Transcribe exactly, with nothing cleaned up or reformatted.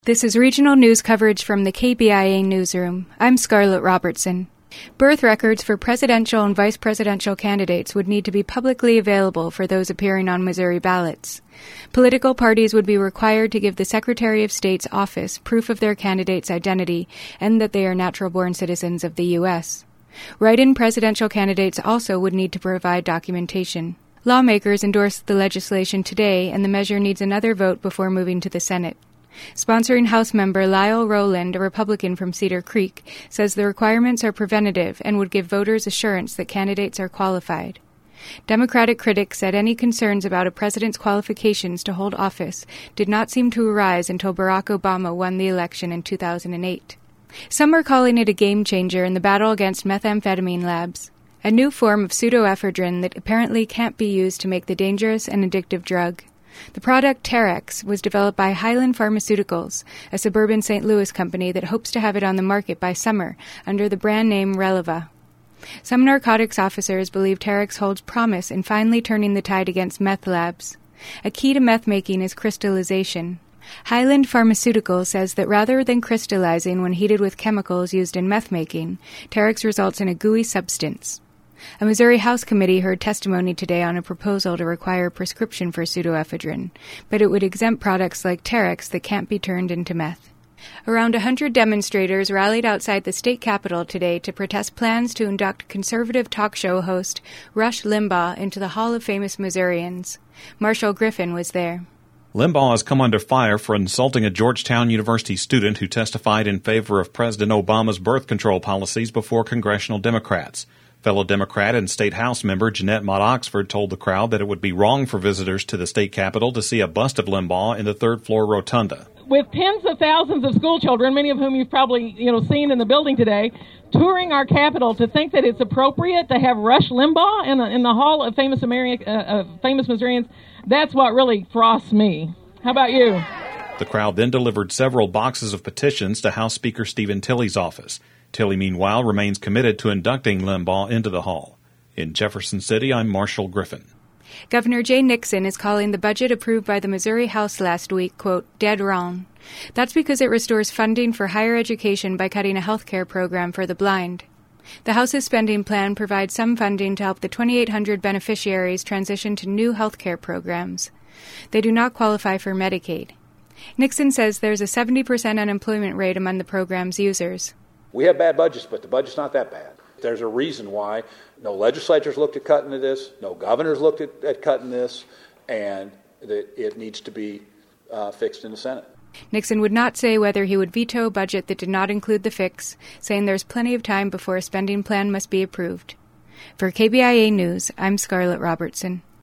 This is regional news coverage from the K B I A newsroom. I'm Scarlett Robertson. Birth records for presidential and vice presidential candidates would need to be publicly available for those appearing on Missouri ballots. Political parties would be required to give the Secretary of State's office proof of their candidate's identity and that they are natural-born citizens of the U S. Write-in presidential candidates also would need to provide documentation. Lawmakers endorsed the legislation today, and the measure needs another vote before moving to the Senate. Sponsoring House member Lyle Rowland, a Republican from Cedar Creek, says the requirements are preventative and would give voters assurance that candidates are qualified. Democratic critics said any concerns about a president's qualifications to hold office did not seem to arise until Barack Obama won the election in two thousand eight. Some are calling it a game changer in the battle against methamphetamine labs, a new form of pseudoephedrine that apparently can't be used to make the dangerous and addictive drug. The product Terex was developed by Highland Pharmaceuticals, a suburban Saint Louis company that hopes to have it on the market by summer under the brand name Releva. Some narcotics officers believe Terex holds promise in finally turning the tide against meth labs. A key to meth making is crystallization. Highland Pharmaceuticals says that rather than crystallizing when heated with chemicals used in meth making, Terex results in a gooey substance. A Missouri House committee heard testimony today on a proposal to require a prescription for pseudoephedrine, but it would exempt products like Terex that can't be turned into meth. Around a hundred demonstrators rallied outside the state capitol today to protest plans to induct conservative talk show host Rush Limbaugh into the Hall of Famous Missourians. Marshall Griffin was there. Limbaugh has come under fire for insulting a Georgetown University student who testified in favor of President Obama's birth control policies before congressional Democrats. Fellow Democrat and State House member Jeanette Mott Oxford told the crowd that it would be wrong for visitors to the state capitol to see a bust of Limbaugh in the third-floor rotunda. With tens of thousands of school children, many of whom you've probably you know seen in the building today, touring our capitol, to think that it's appropriate to have Rush Limbaugh in the, in the Hall of Famous, Ameri- uh, uh, Famous Missourians, that's what really frosts me. How about you? The crowd then delivered several boxes of petitions to House Speaker Stephen Tilley's office. Tilley, meanwhile, remains committed to inducting Limbaugh into the hall. In Jefferson City, I'm Marshall Griffin. Governor Jay Nixon is calling the budget approved by the Missouri House last week, quote, dead wrong. That's because it restores funding for higher education by cutting a health care program for the blind. The House's spending plan provides some funding to help the twenty-eight hundred beneficiaries transition to new health care programs. They do not qualify for Medicaid. Nixon says there's a seventy percent unemployment rate among the program's users. We have bad budgets, but the budget's not that bad. There's a reason why no legislatures looked at cutting this, no governors looked at, at cutting this, and that it needs to be uh, fixed in the Senate. Nixon would not say whether he would veto a budget that did not include the fix, saying there's plenty of time before a spending plan must be approved. For K B I A News, I'm Scarlett Robertson.